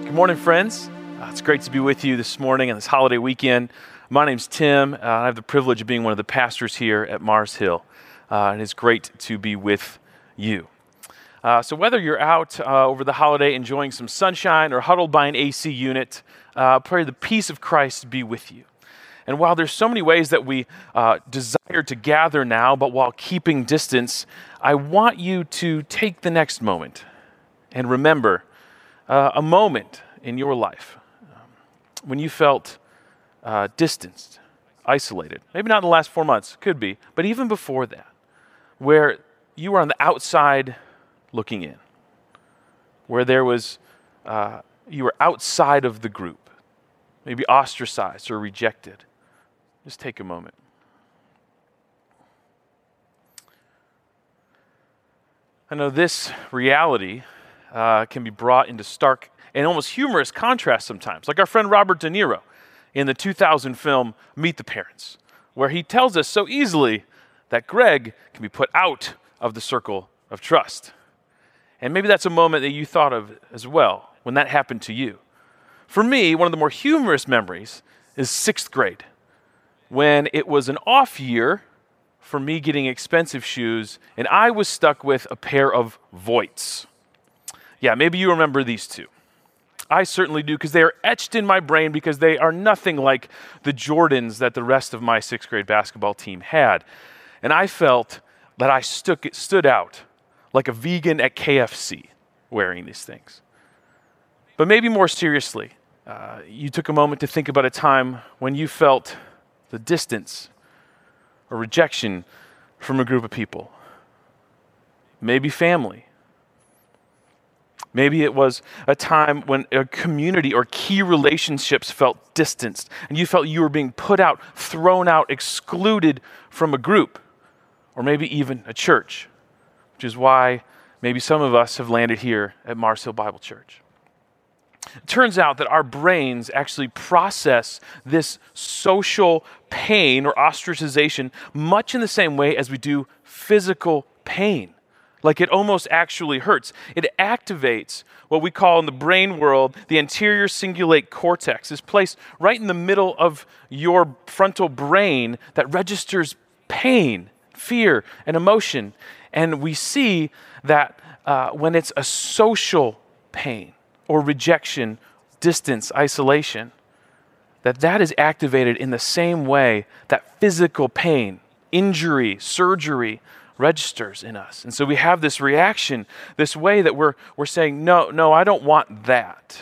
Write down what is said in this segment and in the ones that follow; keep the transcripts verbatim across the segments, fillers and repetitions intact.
Good morning, friends. Uh, it's great to be with you this morning and this holiday weekend. My name's Tim. Uh, I have the privilege of being one of the pastors here at Mars Hill, uh, and it's great to be with you. Uh, so whether you're out uh, over the holiday enjoying some sunshine or huddled by an A C unit, uh, pray the peace of Christ be with you. And while there's so many ways that we uh, desire to gather now, but while keeping distance, I want you to take the next moment and remember uh, a moment in your life um, when you felt uh, distanced, isolated. Maybe not in the last four months, could be, but even before that, where you were on the outside looking in, where there was, uh, you were outside of the group, maybe ostracized or rejected. Just take a moment. I know this reality uh, can be brought into stark and almost humorous contrast sometimes, like our friend Robert De Niro in the two thousand film Meet the Parents, where he tells us so easily that Greg can be put out of the circle of trust. And maybe that's a moment that you thought of as well when that happened to you. For me, one of the more humorous memories is sixth grade, when it was an off year for me getting expensive shoes, and I was stuck with a pair of Voits. Yeah, maybe you remember these two. I certainly do, because they are etched in my brain because they are nothing like the Jordans that the rest of my sixth grade basketball team had. And I felt that I stood, stood out like a vegan at K F C wearing these things. But maybe more seriously, uh, you took a moment to think about a time when you felt the distance or rejection from a group of people. Maybe family. Maybe it was a time when a community or key relationships felt distanced and you felt you were being put out, thrown out, excluded from a group, or maybe even a church, which is why maybe some of us have landed here at Mars Hill Bible Church. It turns out that our brains actually process this social pain or ostracization much in the same way as we do physical pain. Like it almost actually hurts. It activates what we call in the brain world the anterior cingulate cortex, this place right in the middle of your frontal brain that registers pain, fear, and emotion. And we see that uh, when it's a social pain or rejection, distance, isolation, that that is activated in the same way that physical pain, injury, surgery, registers in us. And so we have this reaction, this way that we're we're saying, no, no, I don't want that.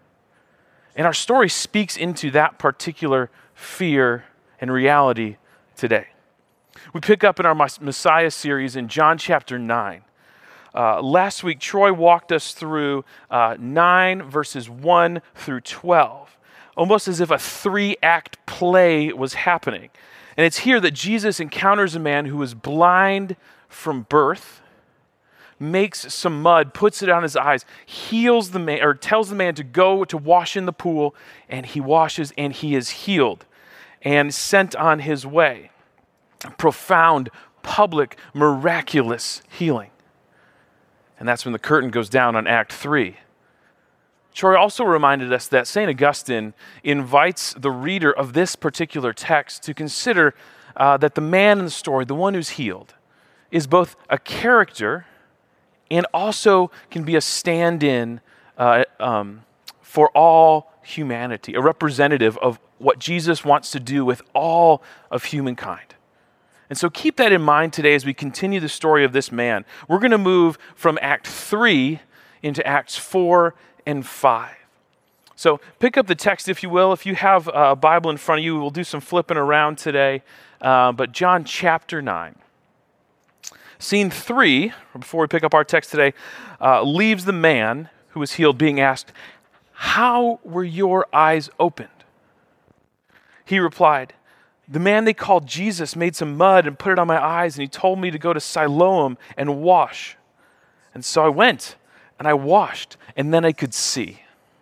And our story speaks into that particular fear and reality today. We pick up in our Messiah series in John chapter nine. Uh, last week, Troy walked us through uh, nine verses one through twelve, almost as if a three-act play was happening. And it's here that Jesus encounters a man who is blind from birth, makes some mud, puts it on his eyes, heals the man, or tells the man to go to wash in the pool, and he washes and he is healed and sent on his way. Profound, public, miraculous healing. And that's when the curtain goes down on Act three. Troy also reminded us that Saint Augustine invites the reader of this particular text to consider uh, that the man in the story, the one who's healed, is both a character and also can be a stand-in uh, um, for all humanity, a representative of what Jesus wants to do with all of humankind. And so keep that in mind today as we continue the story of this man. We're going to move from Act three into Acts four and five. So pick up the text, if you will. If you have a Bible in front of you, we'll do some flipping around today. Uh, but John chapter nine. Scene three, before we pick up our text today, uh, leaves the man who was healed being asked, "How were your eyes opened?" He replied, "The man they called Jesus made some mud and put it on my eyes, and he told me to go to Siloam and wash. And so I went, and I washed, and then I could see."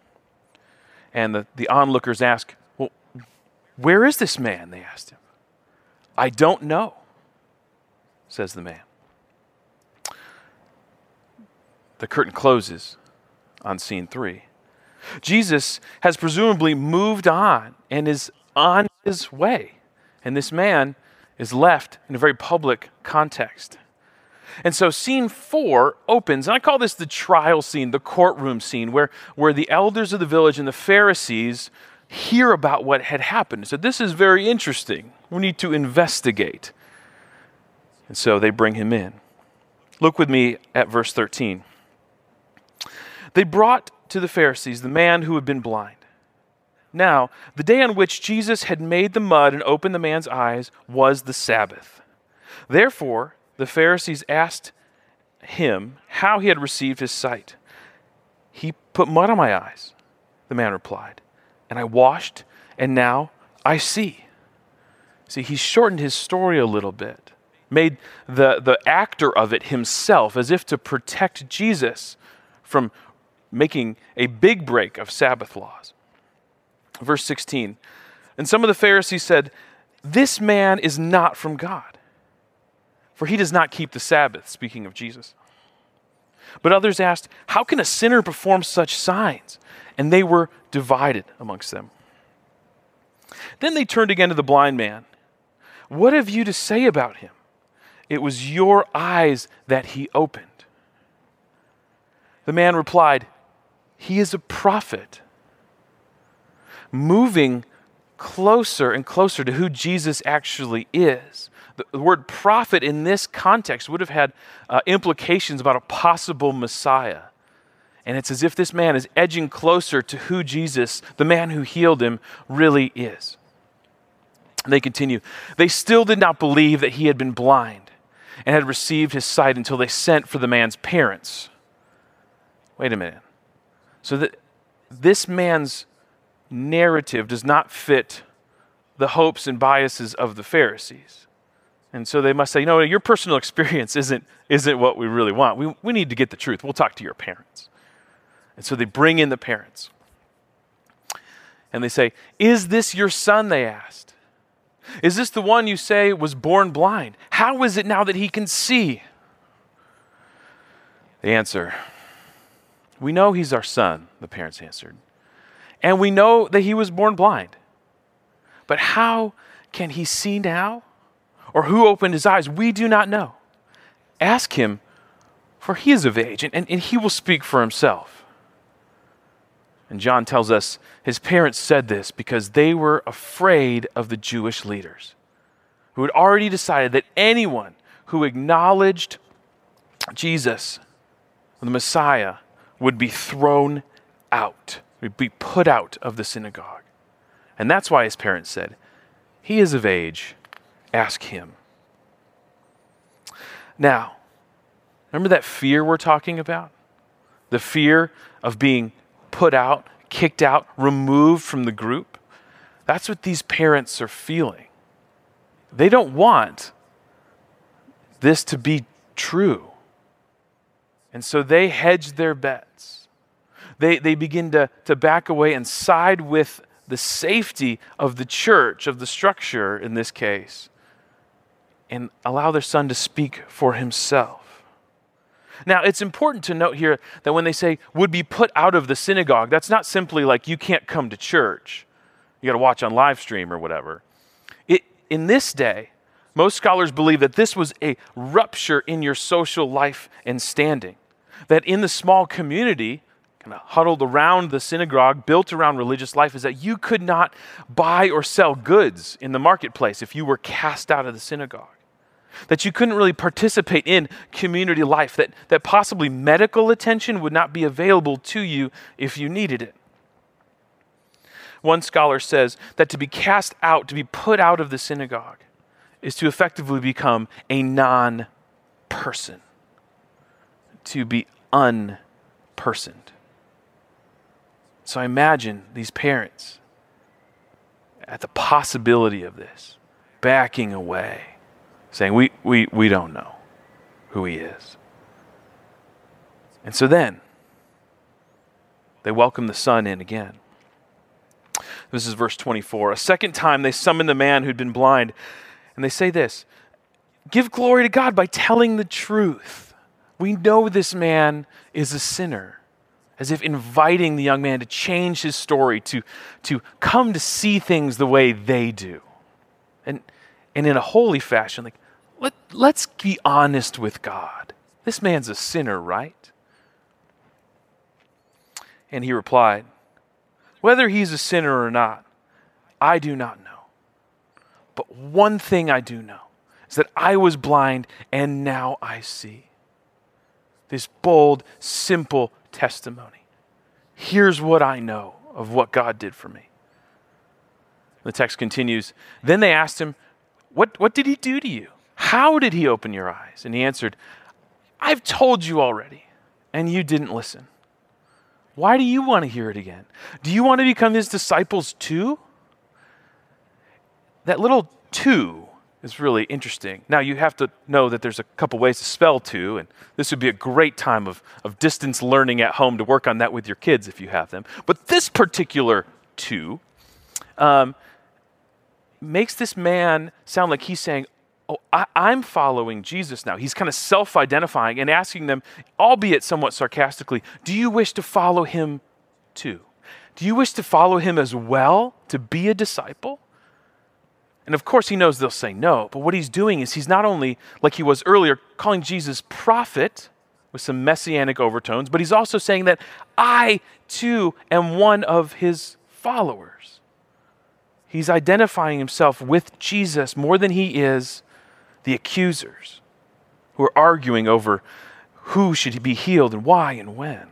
And the, the onlookers asked, "Well, where is this man?" They asked him. "I don't know," says the man. The curtain closes on scene three. Jesus has presumably moved on and is on his way. And this man is left in a very public context. And so scene four opens, and I call this the trial scene, the courtroom scene, where, where the elders of the village and the Pharisees hear about what had happened. So this is very interesting. We need to investigate. And so they bring him in. Look with me at verse thirteen. They brought to the Pharisees the man who had been blind. Now, the day on which Jesus had made the mud and opened the man's eyes was the Sabbath. Therefore, the Pharisees asked him how he had received his sight. He put mud on my eyes, the man replied, and I washed, and now I see. See, he shortened his story a little bit, made the, the actor of it himself, as if to protect Jesus from making a big break of Sabbath laws. Verse sixteen, and some of the Pharisees said, "This man is not from God, for he does not keep the Sabbath," speaking of Jesus. But others asked, "How can a sinner perform such signs?" And they were divided amongst them. Then they turned again to the blind man. "What have you to say about him? It was your eyes that he opened." The man replied, "He is a prophet." Moving closer and closer to who Jesus actually is. The word prophet in this context would have had uh, implications about a possible Messiah. And it's as if this man is edging closer to who Jesus, the man who healed him, really is. And they continue. They still did not believe that he had been blind and had received his sight until they sent for the man's parents. Wait a minute. So that this man's narrative does not fit the hopes and biases of the Pharisees. And so they must say, you know, your personal experience isn't, isn't what we really want. We, we need to get the truth. We'll talk to your parents. And so they bring in the parents. And they say, "Is this your son?" they asked. "Is this the one you say was born blind? How is it now that he can see?" They answer, "We know he's our son," the parents answered. "And we know that he was born blind. But how can he see now? Or who opened his eyes? We do not know. Ask him, for he is of age, and, and, and he will speak for himself." And John tells us his parents said this because they were afraid of the Jewish leaders, who had already decided that anyone who acknowledged Jesus, the Messiah, would be thrown out, would be put out of the synagogue. And that's why his parents said, "He is of age, ask him." Now, remember that fear we're talking about? The fear of being put out, kicked out, removed from the group? That's what these parents are feeling. They don't want this to be true. And so they hedge their bets. They, they begin to, to back away and side with the safety of the church, of the structure in this case, and allow their son to speak for himself. Now, it's important to note here that when they say would be put out of the synagogue, that's not simply like you can't come to church. You got to watch on live stream or whatever. It, in this day, most scholars believe that this was a rupture in your social life and standing. That in the small community, kind of huddled around the synagogue, built around religious life, is that you could not buy or sell goods in the marketplace if you were cast out of the synagogue. That you couldn't really participate in community life, that, that possibly medical attention would not be available to you if you needed it. One scholar says that to be cast out, to be put out of the synagogue, is to effectively become a non-person, to be unpersoned. So I imagine these parents at the possibility of this, backing away, saying, we, we, we don't know who he is. And so then, they welcome the son in again. This is verse twenty-four. A second time they summoned the man who'd been blind, and they say this, "Give glory to God by telling the truth. We know this man is a sinner." as if inviting the young man to change his story, to, to come to see things the way they do. And, and in a holy fashion, like, let, let's be honest with God. This man's a sinner, right? And he replied, whether he's a sinner or not, I do not know. But one thing I do know is that I was blind and now I see. This bold, simple testimony. Here's what I know of what God did for me. The text continues, then they asked him, what, what did he do to you? How did he open your eyes? And he answered, I've told you already, and you didn't listen. Why do you want to hear it again? Do you want to become his disciples too? That little two is really interesting. Now, you have to know that there's a couple ways to spell two, and this would be a great time of, of distance learning at home to work on that with your kids if you have them. But this particular two um, makes this man sound like he's saying, oh, I, I'm following Jesus now. He's kind of self-identifying and asking them, albeit somewhat sarcastically, do you wish to follow him too? Do you wish to follow him as well, to be a disciple? And of course he knows they'll say no, but what he's doing is he's not only, like he was earlier, calling Jesus prophet with some messianic overtones, but he's also saying that I too am one of his followers. He's identifying himself with Jesus more than he is the accusers who are arguing over who should be healed and why and when.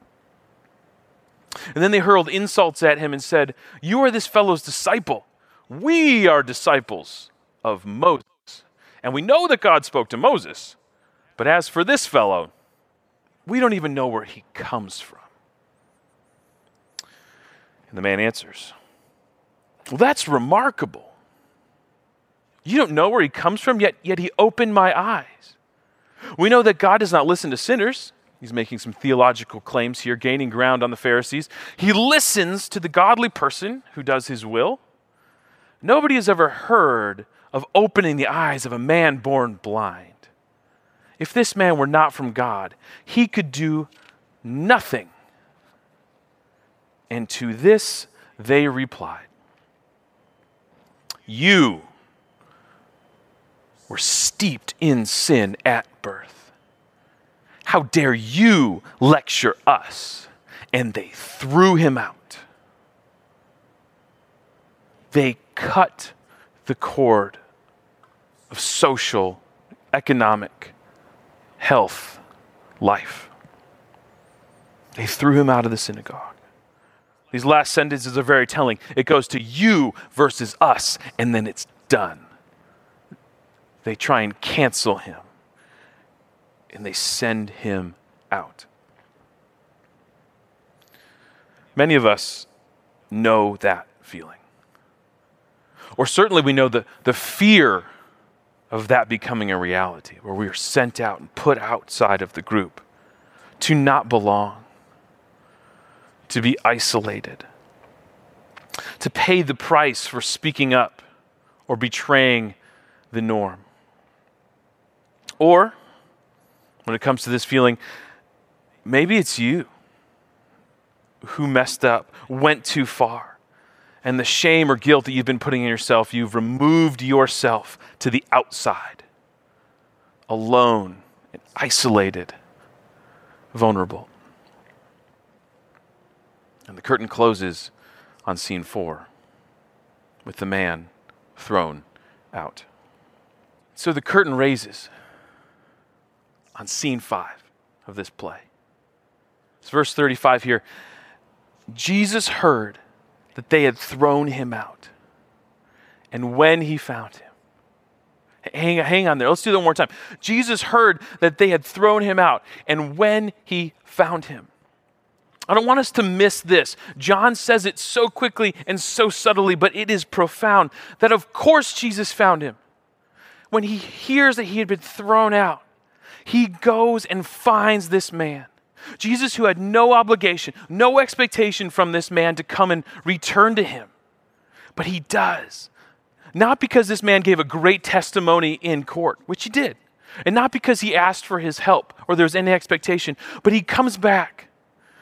And then they hurled insults at him and said, you are this fellow's disciple. We are disciples of Moses. And we know that God spoke to Moses. But as for this fellow, we don't even know where he comes from. And the man answers, well, that's remarkable. You don't know where he comes from, yet, yet he opened my eyes. We know that God does not listen to sinners. He's making some theological claims here, gaining ground on the Pharisees. He listens to the godly person who does his will. Nobody has ever heard of opening the eyes of a man born blind. If this man were not from God, he could do nothing. And to this they replied, you were steeped in sin at birth. How dare you lecture us? And they threw him out. They cut the cord of social, economic, health, life. They threw him out of the synagogue. These last sentences are very telling. It goes to you versus us, and then it's done. They try and cancel him, and they send him out. Many of us know that feeling. Or certainly we know the, the fear of that becoming a reality, where we are sent out and put outside of the group to not belong, to be isolated, to pay the price for speaking up or betraying the norm. Or, when it comes to this feeling, maybe it's you who messed up, went too far. And the shame or guilt that you've been putting in yourself, you've removed yourself to the outside, alone, and isolated, vulnerable. And the curtain closes on scene four with the man thrown out. So the curtain raises on scene five of this play. It's verse thirty-five here. Jesus heard that they had thrown him out. And when he found him, hang, hang on there, let's do that one more time. Jesus heard that they had thrown him out, and when he found him. I don't want us to miss this. John says it so quickly and so subtly, but it is profound, that of course Jesus found him. When he hears that he had been thrown out, he goes and finds this man. Jesus, who had no obligation, no expectation from this man to come and return to him. But he does. Not because this man gave a great testimony in court, which he did. And not because he asked for his help or there was any expectation. But he comes back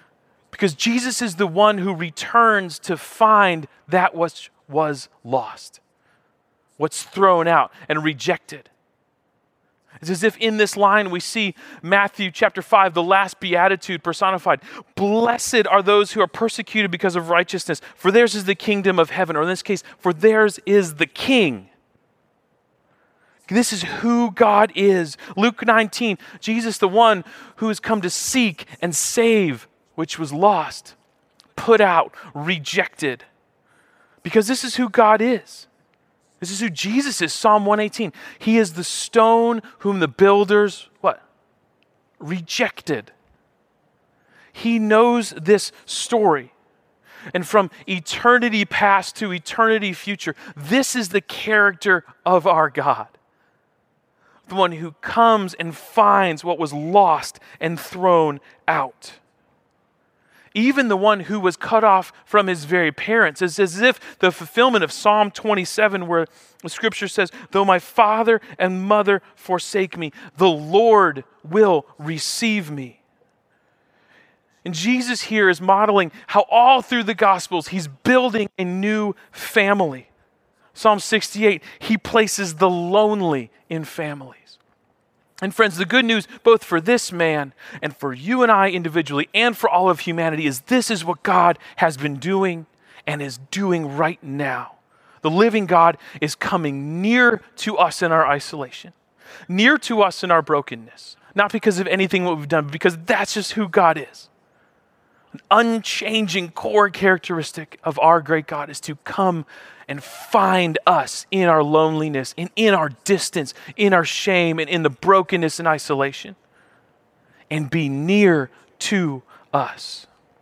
Because Jesus is the one who returns to find that which was lost, what's thrown out and rejected. It's as if in this line we see Matthew chapter five, the last beatitude personified. Blessed are those who are persecuted because of righteousness, for theirs is the kingdom of heaven. Or in this case, for theirs is the king. This is who God is. Luke nineteen, Jesus, the one who has come to seek and save which was lost, put out, rejected. Because this is who God is. This is who Jesus is. Psalm one eighteen. He is the stone whom the builders, what? Rejected. He knows this story. And from eternity past to eternity future, this is the character of our God. The one who comes and finds what was lost and thrown out. Even the one who was cut off from his very parents. It's as if the fulfillment of Psalm twenty-seven, where the scripture says, though my father and mother forsake me, the Lord will receive me. And Jesus here is modeling how all through the Gospels, he's building a new family. Psalm sixty-eight, he places the lonely in families. And friends, the good news, both for this man and for you and I individually and for all of humanity, is this is what God has been doing and is doing right now. The living God is coming near to us in our isolation, near to us in our brokenness, not because of anything what we've done, but because that's just who God is. An unchanging core characteristic of our great God is to come and find us in our loneliness, and in our distance, in our shame, and in the brokenness and isolation, and be near to us.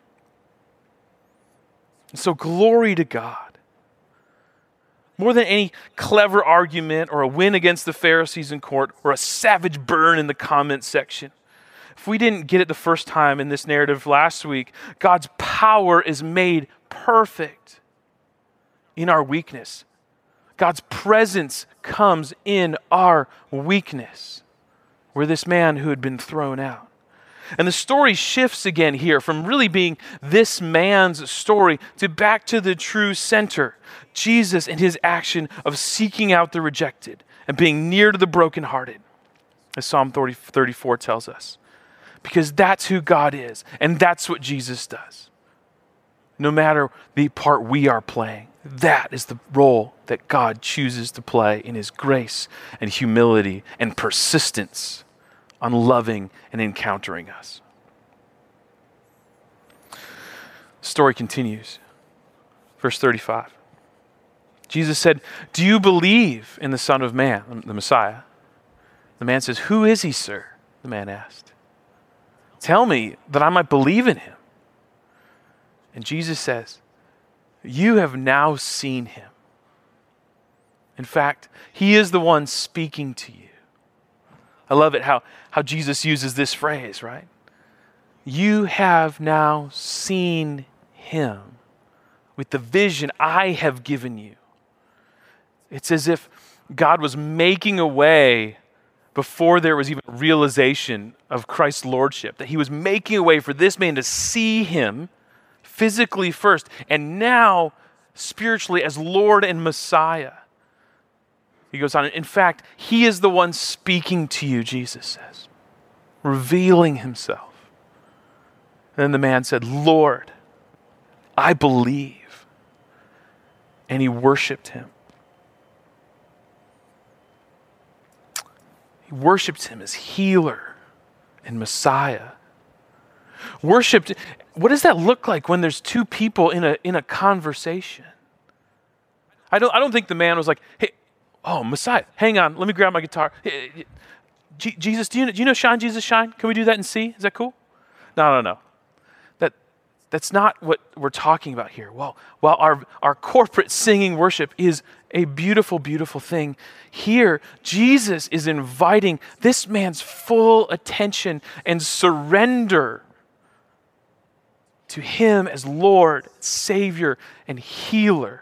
And so glory to God. More than any clever argument or a win against the Pharisees in court or a savage burn in the comment section, if we didn't get it the first time in this narrative last week, God's power is made perfect in our weakness. God's presence comes in our weakness, where this man who had been thrown out. And the story shifts again here from really being this man's story to back to the true center, Jesus and his action of seeking out the rejected and being near to the brokenhearted, as Psalm thirty-four tells us. Because that's who God is, and that's what Jesus does. No matter the part we are playing, that is the role that God chooses to play in his grace and humility and persistence on loving and encountering us. The story continues. Verse thirty-five. Jesus said, do you believe in the Son of Man, the Messiah? The man says, who is he, sir? The man asked. Tell me that I might believe in him. And Jesus says, you have now seen him. In fact, he is the one speaking to you. I love it how, how Jesus uses this phrase, right? You have now seen him with the vision I have given you. It's as if God was making a way before there was even realization of Christ's lordship, that he was making a way for this man to see him physically first, and now spiritually as Lord and Messiah. He goes on, in fact, he is the one speaking to you, Jesus says, revealing himself. And then the man said, Lord, I believe. And he worshiped him. He worshiped him as healer and Messiah. Worshipped, what does that look like when there's two people in a in a conversation? I don't I don't think the man was like, hey, oh, Messiah, hang on, let me grab my guitar. Hey, hey, G- Jesus, do you, do you know Shine, Jesus, Shine? Can we do that and see? Is that cool? No, no, no. That, that's not what we're talking about here. Well, while our, our corporate singing worship is a beautiful, beautiful thing, here, Jesus is inviting this man's full attention and surrender to him as Lord, Savior, and healer.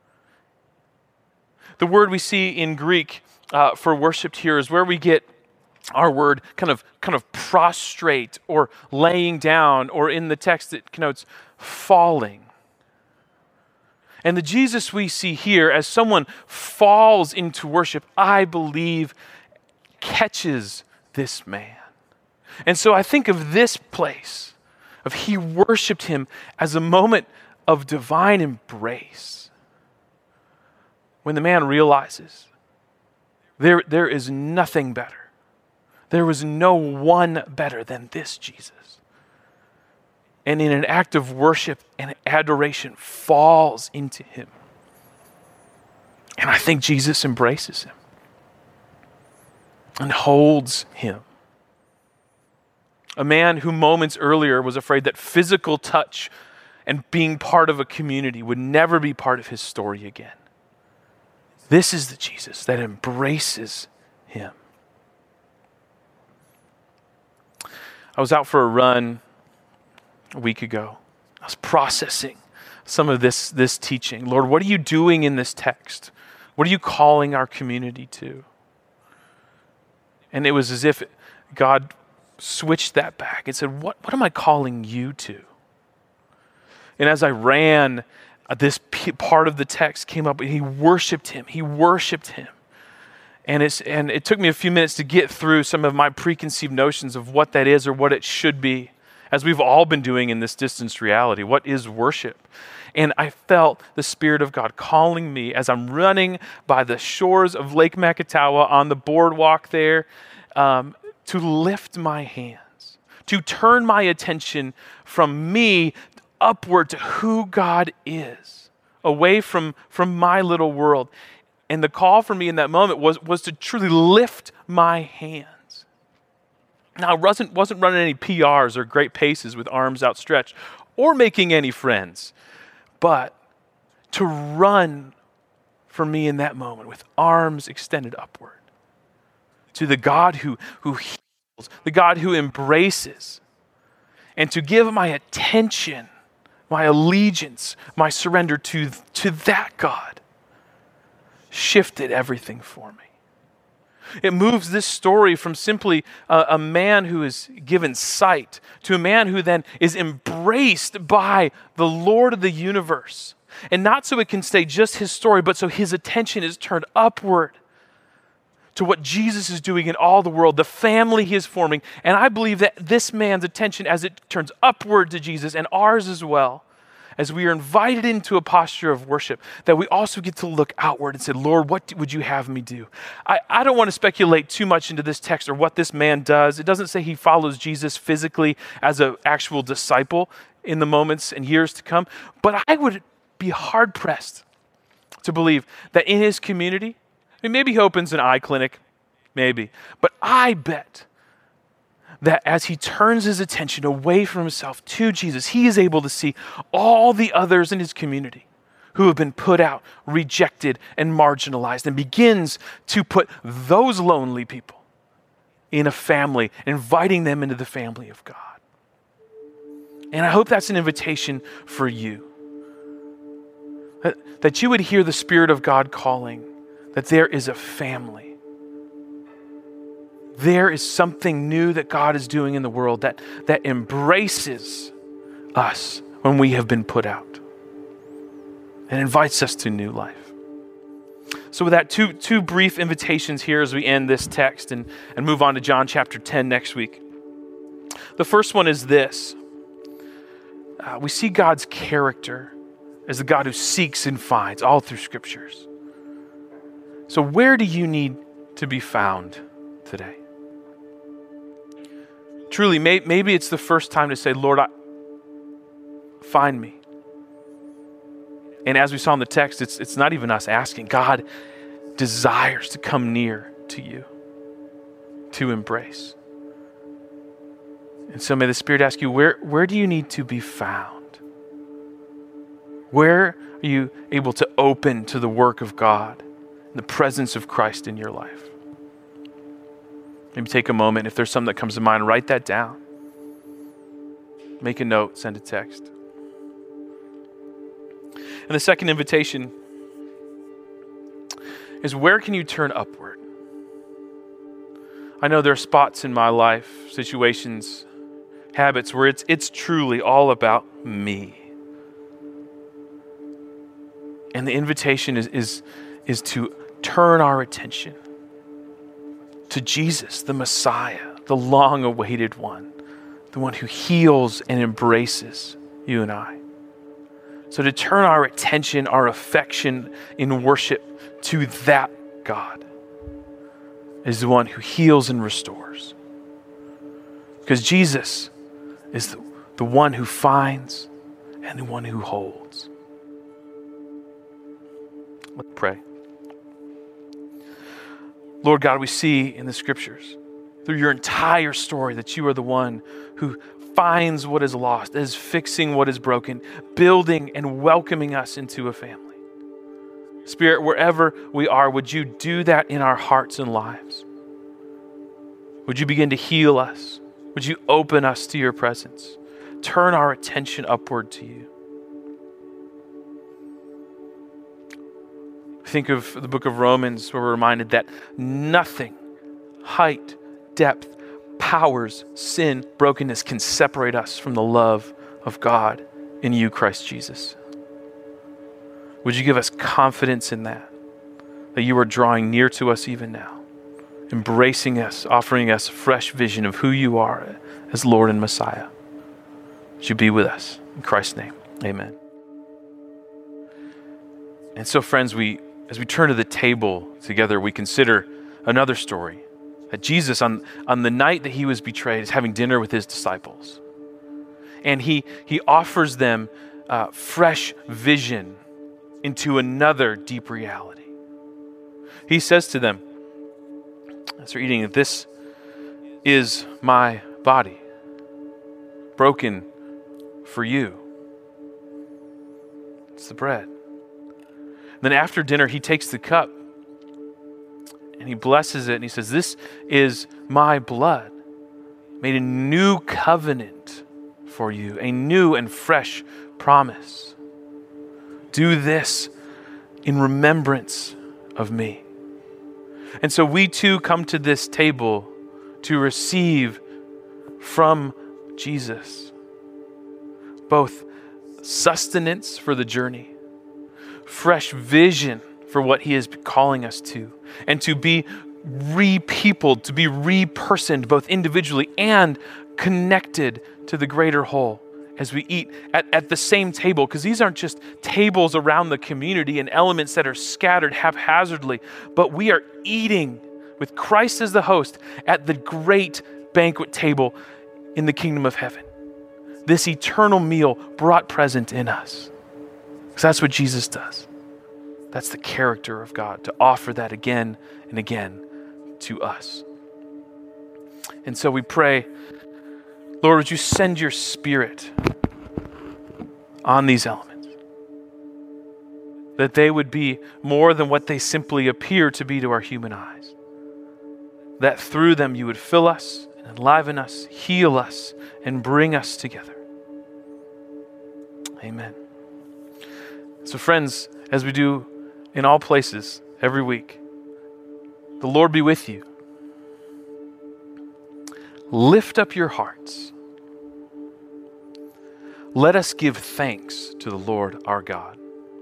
The word we see in Greek uh, for worshiped here is where we get our word kind of kind of prostrate or laying down, or in the text it connotes falling. And the Jesus we see here as someone falls into worship, I believe, catches this man. And so I think of this place, of he worshiped him as a moment of divine embrace. When the man realizes there, there is nothing better. There was no one better than this Jesus. And in an act of worship and adoration, falls into him. And I think Jesus embraces him and holds him. A man who moments earlier was afraid that physical touch and being part of a community would never be part of his story again. This is the Jesus that embraces him. I was out for a run a week ago. I was processing some of this, this teaching. Lord, what are you doing in this text? What are you calling our community to? And it was as if God switched that back and said, what, what am I calling you to? And as I ran, uh, this p- part of the text came up, and he worshiped him. He worshiped him. And, it's, and it took me a few minutes to get through some of my preconceived notions of what that is or what it should be, as we've all been doing in this distanced reality. What is worship? And I felt the Spirit of God calling me as I'm running by the shores of Lake Makatawa on the boardwalk there, um, to lift my hands, to turn my attention from me upward to who God is, away from, from my little world. And the call for me in that moment was, was to truly lift my hands. Now, I wasn't, wasn't running any P Rs or great paces with arms outstretched or making any friends, but to run for me in that moment with arms extended upward to the God who, who heals, the God who embraces, and to give my attention, my allegiance, my surrender to, to that God shifted everything for me. It moves this story from simply a, a man who is given sight to a man who then is embraced by the Lord of the universe. And not so it can stay just his story, but so his attention is turned upward to what Jesus is doing in all the world, the family he is forming. And I believe that this man's attention, as it turns upward to Jesus, and ours as well, as we are invited into a posture of worship, that we also get to look outward and say, Lord, what would you have me do? I, I don't want to speculate too much into this text or what this man does. It doesn't say he follows Jesus physically as an actual disciple in the moments and years to come. But I would be hard-pressed to believe that in his community, I mean, maybe he opens an eye clinic, maybe. But I bet that as he turns his attention away from himself to Jesus, he is able to see all the others in his community who have been put out, rejected, and marginalized, and begins to put those lonely people in a family, inviting them into the family of God. And I hope that's an invitation for you, that, that you would hear the Spirit of God calling, that there is a family. There is something new that God is doing in the world that, that embraces us when we have been put out and invites us to new life. So with that, two, two brief invitations here as we end this text and, and move on to John chapter ten next week. The first one is this. Uh, we see God's character as the God who seeks and finds all through scriptures. So where do you need to be found today? Truly, may, maybe it's the first time to say, Lord, I, find me. And as we saw in the text, it's, it's not even us asking. God desires to come near to you, to embrace. And so may the Spirit ask you, where, where do you need to be found? Where are you able to open to the work of God, the presence of Christ in your life? Maybe take a moment. If there's something that comes to mind, write that down. Make a note, send a text. And the second invitation is, where can you turn upward? I know there are spots in my life, situations, habits where it's it's truly all about me. And the invitation is, is, is to turn our attention to Jesus, the Messiah, the long-awaited one, the one who heals and embraces you and I. So to turn our attention, our affection in worship to that God is the one who heals and restores. Because Jesus is the, the one who finds and the one who holds. Let's pray. Lord God, we see in the scriptures, through your entire story, that you are the one who finds what is lost, is fixing what is broken, building and welcoming us into a family. Spirit, wherever we are, would you do that in our hearts and lives? Would you begin to heal us? Would you open us to your presence? Turn our attention upward to you. Think of the book of Romans, where we're reminded that nothing, height, depth, powers, sin, brokenness can separate us from the love of God in you, Christ Jesus. Would you give us confidence in that, that you are drawing near to us even now, embracing us, offering us a fresh vision of who you are as Lord and Messiah. Would you be with us? In Christ's name, amen. And so, friends, we as we turn to the table together, we consider another story, that Jesus, on, on the night that he was betrayed, is having dinner with his disciples. And he, he offers them uh, fresh vision into another deep reality. He says to them, as they're eating, this is my body, broken for you. It's the bread. Then after dinner, he takes the cup and he blesses it and he says, this is my blood, made a new covenant for you, a new and fresh promise. Do this in remembrance of me. And so we too come to this table to receive from Jesus both sustenance for the journey, fresh vision for what he is calling us to, and to be re-peopled, to be re-personed both individually and connected to the greater whole as we eat at, at the same table, because these aren't just tables around the community and elements that are scattered haphazardly, but we are eating with Christ as the host at the great banquet table in the kingdom of heaven. This eternal meal brought present in us. Because that's what Jesus does. That's the character of God, to offer that again and again to us. And so we pray, Lord, would you send your Spirit on these elements, that they would be more than what they simply appear to be to our human eyes, that through them you would fill us and enliven us, heal us, and bring us together. Amen. So friends, as we do in all places every week, the Lord be with you. Lift up your hearts. Let us give thanks to the Lord our God.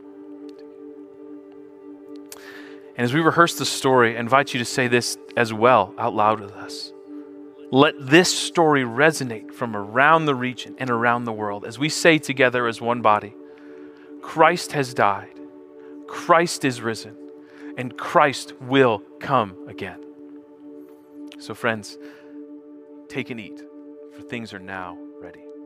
And as we rehearse the story, I invite you to say this as well out loud with us. Let this story resonate from around the region and around the world as we say together as one body, Christ has died, Christ is risen, and Christ will come again. So friends, take and eat, for things are now ready.